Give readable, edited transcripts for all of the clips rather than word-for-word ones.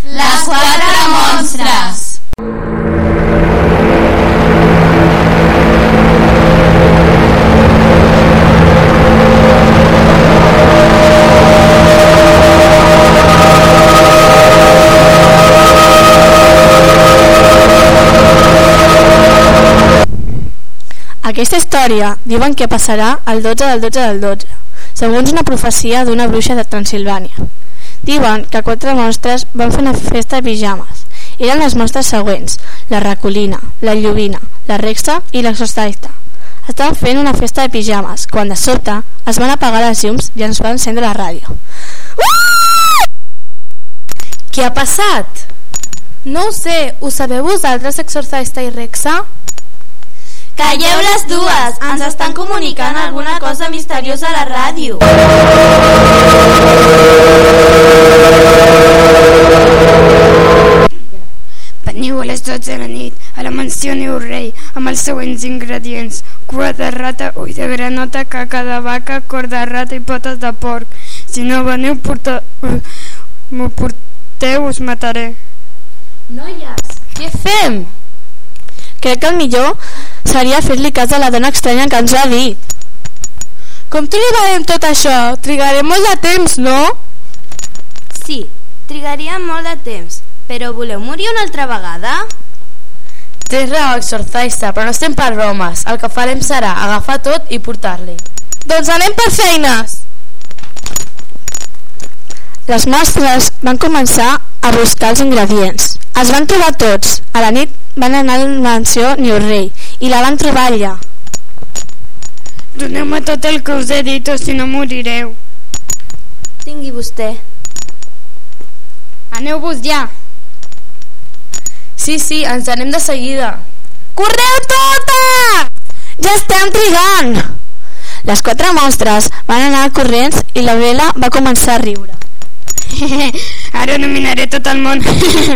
Les quatre monstres. Aquesta història diuen que passarà el 12 del 12 del 12, segons una profecia d'una bruixa de Transilvània. Diuen que quatre monstres van fer una festa de pijames. Eren les monstres següents: la Racolina, la Llobina, la Rexa i l'exorcista. Estaven fent una festa de pijames quan de sobte es van apagar les llums i ens va encendre la ràdio. Què ha passat? No ho sé, ho sabeu vosaltres, exorcista i Rexa? Calleu les dues, ens estan comunicant alguna cosa misteriosa a la ràdio. Veniu a les 12 de la nit a la mansió New Rei amb els següents ingredients: cua de rata, ull de granota, caca de vaca, cor de rata i potes de porc. Si no veniu, m'ho porteu, us mataré. Noies, què fem? Crec que el millor seria fer-li cas a la dona estranya que ens ha dit. Com trigarem tot això? Trigarem molt de temps, no? Sí, trigaria molt de temps. Però voleu morir una altra vegada? Tens raó, exorcista, però no estem per bromes. El que farem serà agafar tot i portar-li. Doncs anem per feines! Les monstres van començar a buscar els ingredients. Els van trobar tots. A la nit van anar a la mansió New Rei i la van trobar allà. Doneu-me tot el que us he dit o si no morireu. Tingui vostè. Aneu-vos ja. Sí, ens anem de seguida. Correu tota! Ja estem trigant! Les quatre monstres van anar corrents i la Bella va començar a riure. Ara dominaré tot el món.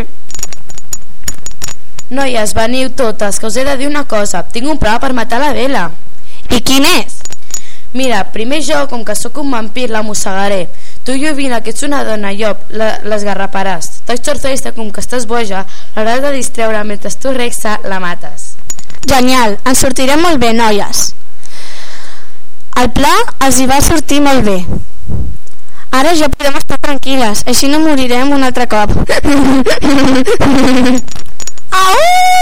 Noies, veniu totes, que us he de dir una cosa. Tinc un pla per matar la Bella. I quin és? Mira, primer jo, com que sóc un vampir, la mossegaré. Tu, Llobina, que ets una dona llop, l'esgarraparàs. Tu, exorcista, com que estàs boja, l'hauràs de distreure mentre tu, Rexa, la mates. Genial, ens sortirem molt bé, noies. El pla els hi va sortir molt bé. Ara ja podem estar tranquil·les, així no morirem un altre cop. Au!